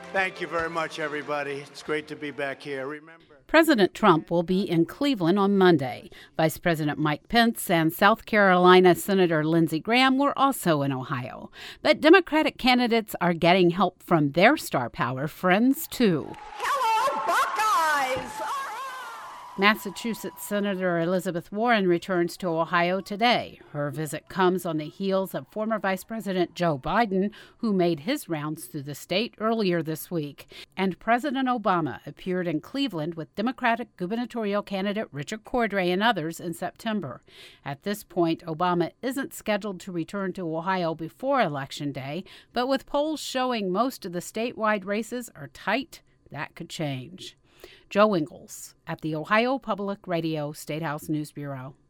Thank you very much, everybody. It's great to be back here. Remember, President Trump will be in Cleveland on Monday. Vice President Mike Pence and South Carolina Senator Lindsey Graham were also in Ohio. But Democratic candidates are getting help from their star power friends, too. Hello, Buckeyes! Massachusetts Senator Elizabeth Warren returns to Ohio today. Her visit comes on the heels of former Vice President Joe Biden, who made his rounds through the state earlier this week. And President Obama appeared in Cleveland with Democratic gubernatorial candidate Richard Cordray and others in September. At this point, Obama isn't scheduled to return to Ohio before Election Day, but with polls showing most of the statewide races are tight, that could change. Joe Ingles at the Ohio Public Radio Statehouse News Bureau.